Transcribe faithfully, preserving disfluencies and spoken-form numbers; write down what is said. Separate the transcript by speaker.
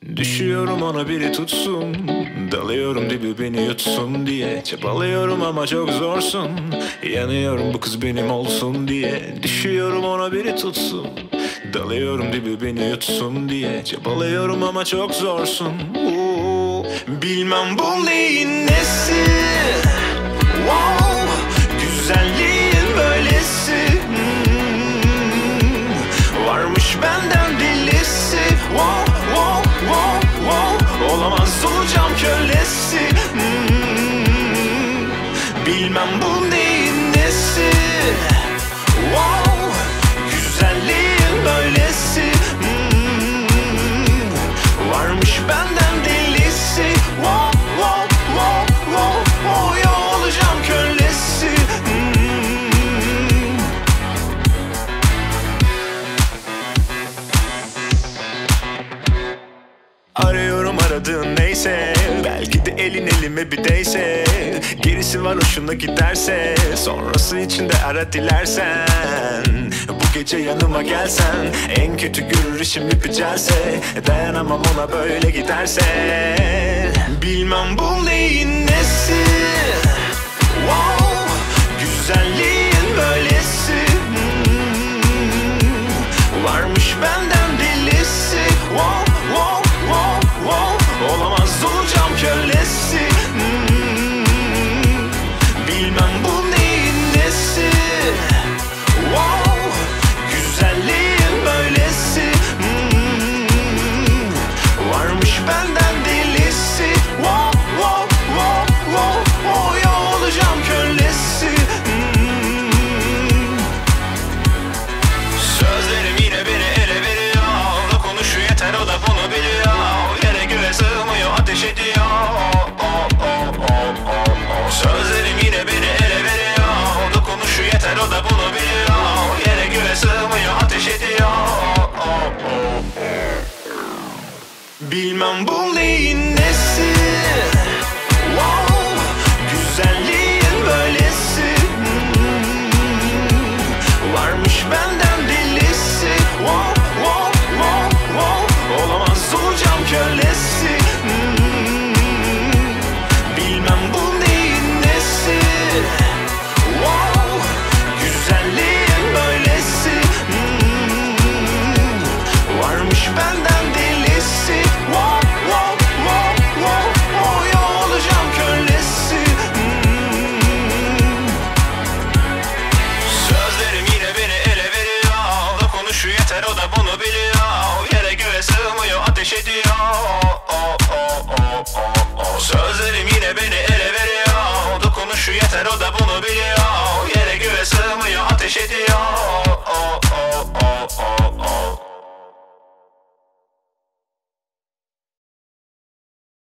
Speaker 1: Düşüyorum ona biri tutsun, dalıyorum dibi beni yutsun diye. Çabalıyorum ama çok zorsun, yanıyorum bu kız benim olsun diye. Düşüyorum ona biri tutsun, dalıyorum dibi beni yutsun diye. Çabalıyorum ama çok zorsun. Oo, bilmem bu neyin nesi. Wow, güzelliğin böylesi. Hmm, varmış benden delisi. Wow, wow, wow, wow. Olamaz olacağım kölesi. Hmm, bilmem bu neyin nesi. Wow, güzelliğin böylesi. Hmm, varmış benden delisi. Wow, wow, wow, wow, wow. Ya olacağım kölesi. Hmm. Arıyorum aradığın neyse, belki de elin elime bir değse. Gerisi var hoşuna giderse, sonrası içinde ara dilersen. Bu gece yanıma gelsen, en kötü görür işim ipicelse. Dayanamam ona böyle giderse. Bilmem bu neyin nesi. Wow, güzelliğin böylesi. Hmm, varmış benden delisi. Wow, wow, wow, wow. Olamaz olacağım kölesi. Hmm, bilmem bu neyin nesi. Wow, güzelliğin böylesi. Hmm, varmış benden delisi. Wow, wow, wow, wow, wow. Ya olacağım kölesi. Hmm. Sözlerim yine beni ele veriyor. O konuşuyor yeter o da bunu biliyor. Yere göğe sığmıyor ateş ediyor. Oh, oh, oh, oh, oh. Sözlerim yine beni ele veriyor. O konuşuyor yeter o da bunu biliyor. Yere göğe sığmıyor ateş ediyor. Oh, oh, oh. Bilmem bu neyin nesi. Wow, güzelliğin böylesi. Hmm, varmış benden delisi. Wow, wow, wow, wow. Olamaz olacağım kölesi. Hmm, bilmem bu neyin nesi. Wow, güzelliğin böylesi. Hmm, varmış benden delisi. Wow, wow, wow, wow, wow. Ya olacağım kölesi. Hmm. Sözlerim yine beni ele veriyor. O konuşuyor yeter o da bunu biliyor. Yere göğe sığmıyor ateş ediyor. Oh, oh, oh, oh, oh, oh. Sözlerim yine beni ele veriyor. O konuşuyor yeter o da bunu biliyor.